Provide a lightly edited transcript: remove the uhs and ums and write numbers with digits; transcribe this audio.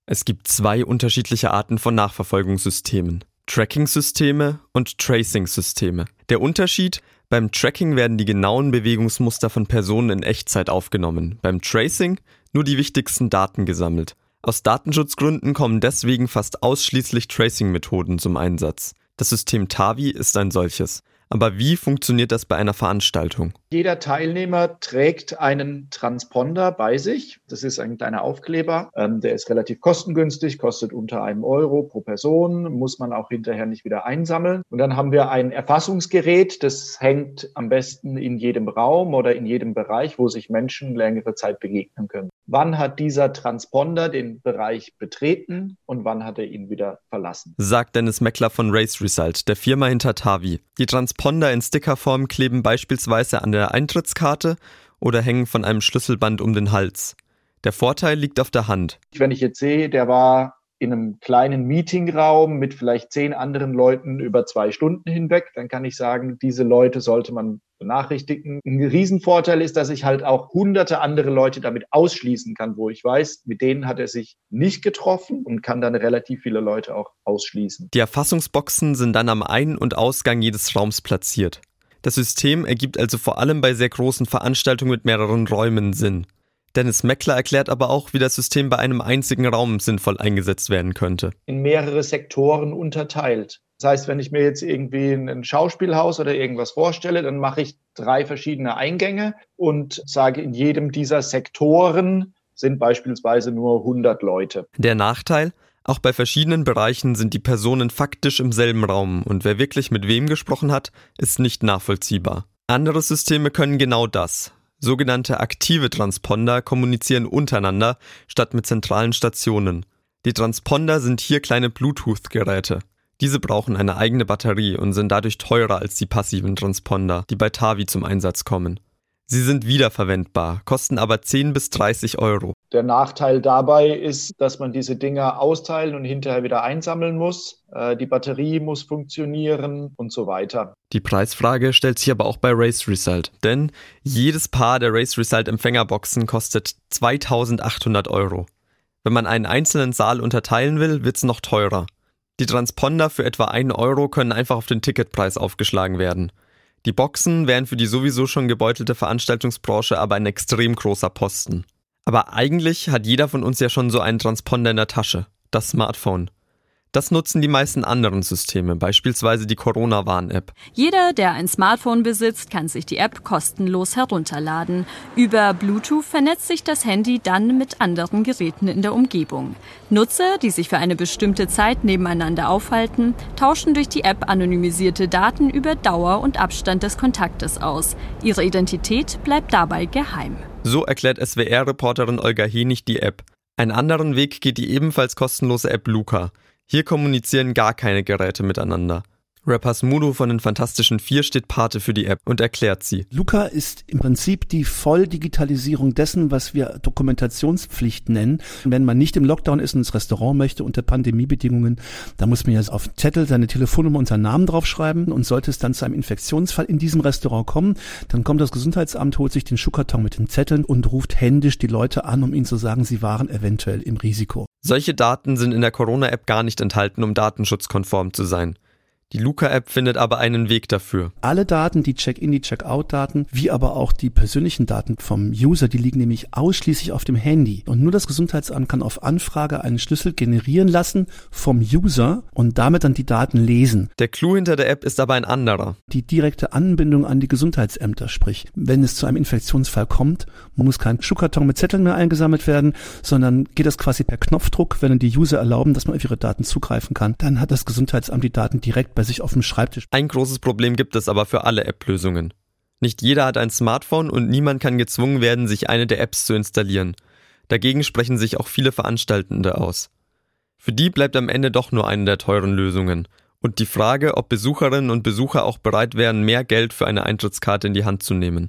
Es gibt 2 unterschiedliche Arten von Nachverfolgungssystemen: Tracking-Systeme und Tracing-Systeme. Der Unterschied: Beim Tracking werden die genauen Bewegungsmuster von Personen in Echtzeit aufgenommen, beim Tracing nur die wichtigsten Daten gesammelt. Aus Datenschutzgründen kommen deswegen fast ausschließlich Tracing-Methoden zum Einsatz. Das System TAVI ist ein solches. Aber wie funktioniert das bei einer Veranstaltung? Jeder Teilnehmer trägt einen Transponder bei sich. Das ist ein kleiner Aufkleber. Der ist relativ kostengünstig, kostet unter €1 pro Person, muss man auch hinterher nicht wieder einsammeln. Und dann haben wir ein Erfassungsgerät, das hängt am besten in jedem Raum oder in jedem Bereich, wo sich Menschen längere Zeit begegnen können. Wann hat dieser Transponder den Bereich betreten und wann hat er ihn wieder verlassen? Sagt Dennis Meckler von Race Result, der Firma hinter TAVI. Die Transponder in Stickerform kleben beispielsweise an der Eintrittskarte oder hängen von einem Schlüsselband um den Hals. Der Vorteil liegt auf der Hand. Wenn ich jetzt sehe, der war in einem kleinen Meetingraum mit vielleicht 10 anderen Leuten über 2 Stunden hinweg, dann kann ich sagen, diese Leute sollte man benachrichtigen. Ein Riesenvorteil ist, dass ich halt auch hunderte andere Leute damit ausschließen kann, wo ich weiß, mit denen hat er sich nicht getroffen und kann dann relativ viele Leute auch ausschließen. Die Erfassungsboxen sind dann am Ein- und Ausgang jedes Raums platziert. Das System ergibt also vor allem bei sehr großen Veranstaltungen mit mehreren Räumen Sinn. Dennis Meckler erklärt aber auch, wie das System bei einem einzigen Raum sinnvoll eingesetzt werden könnte. In mehrere Sektoren unterteilt. Das heißt, wenn ich mir jetzt irgendwie ein Schauspielhaus oder irgendwas vorstelle, dann mache ich 3 verschiedene Eingänge und sage, in jedem dieser Sektoren sind beispielsweise nur 100 Leute. Der Nachteil: Auch bei verschiedenen Bereichen sind die Personen faktisch im selben Raum und wer wirklich mit wem gesprochen hat, ist nicht nachvollziehbar. Andere Systeme können genau das. Sogenannte aktive Transponder kommunizieren untereinander statt mit zentralen Stationen. Die Transponder sind hier kleine Bluetooth-Geräte. Diese brauchen eine eigene Batterie und sind dadurch teurer als die passiven Transponder, die bei TAVI zum Einsatz kommen. Sie sind wiederverwendbar, kosten aber 10 bis 30 €. Der Nachteil dabei ist, dass man diese Dinger austeilen und hinterher wieder einsammeln muss. Die Batterie muss funktionieren und so weiter. Die Preisfrage stellt sich aber auch bei Race Result, denn jedes Paar der Race Result Empfängerboxen kostet 2.800 €. Wenn man einen einzelnen Saal unterteilen will, wird's noch teurer. Die Transponder für etwa 1 € können einfach auf den Ticketpreis aufgeschlagen werden. Die Boxen wären für die sowieso schon gebeutelte Veranstaltungsbranche aber ein extrem großer Posten. Aber eigentlich hat jeder von uns ja schon so einen Transponder in der Tasche, das Smartphone. Das nutzen die meisten anderen Systeme, beispielsweise die Corona-Warn-App. Jeder, der ein Smartphone besitzt, kann sich die App kostenlos herunterladen. Über Bluetooth vernetzt sich das Handy dann mit anderen Geräten in der Umgebung. Nutzer, die sich für eine bestimmte Zeit nebeneinander aufhalten, tauschen durch die App anonymisierte Daten über Dauer und Abstand des Kontaktes aus. Ihre Identität bleibt dabei geheim. So erklärt SWR-Reporterin Olga Henig die App. Einen anderen Weg geht die ebenfalls kostenlose App Luca. Hier kommunizieren gar keine Geräte miteinander. Rapper Smudo von den Fantastischen Vier steht Pate für die App und erklärt sie. Luca ist im Prinzip die Volldigitalisierung dessen, was wir Dokumentationspflicht nennen. Wenn man nicht im Lockdown ist und ins Restaurant möchte unter Pandemiebedingungen, dann muss man jetzt auf Zettel seine Telefonnummer und seinen Namen draufschreiben und sollte es dann zu einem Infektionsfall in diesem Restaurant kommen, dann kommt das Gesundheitsamt, holt sich den Schuhkarton mit den Zetteln und ruft händisch die Leute an, um ihnen zu sagen, sie waren eventuell im Risiko. Solche Daten sind in der Corona-App gar nicht enthalten, um datenschutzkonform zu sein. Die Luca-App findet aber einen Weg dafür. Alle Daten, die Check-in, die Check-out-Daten, wie aber auch die persönlichen Daten vom User, die liegen nämlich ausschließlich auf dem Handy. Und nur das Gesundheitsamt kann auf Anfrage einen Schlüssel generieren lassen vom User und damit dann die Daten lesen. Der Clou hinter der App ist aber ein anderer. Die direkte Anbindung an die Gesundheitsämter, sprich, wenn es zu einem Infektionsfall kommt, muss kein Schuhkarton mit Zetteln mehr eingesammelt werden, sondern geht das quasi per Knopfdruck, wenn die User erlauben, dass man auf ihre Daten zugreifen kann. Dann hat das Gesundheitsamt die Daten direkt bei sich auf dem Schreibtisch. Ein großes Problem gibt es aber für alle App-Lösungen. Nicht jeder hat ein Smartphone und niemand kann gezwungen werden, sich eine der Apps zu installieren. Dagegen sprechen sich auch viele Veranstaltende aus. Für die bleibt am Ende doch nur eine der teuren Lösungen. Und die Frage, ob Besucherinnen und Besucher auch bereit wären, mehr Geld für eine Eintrittskarte in die Hand zu nehmen.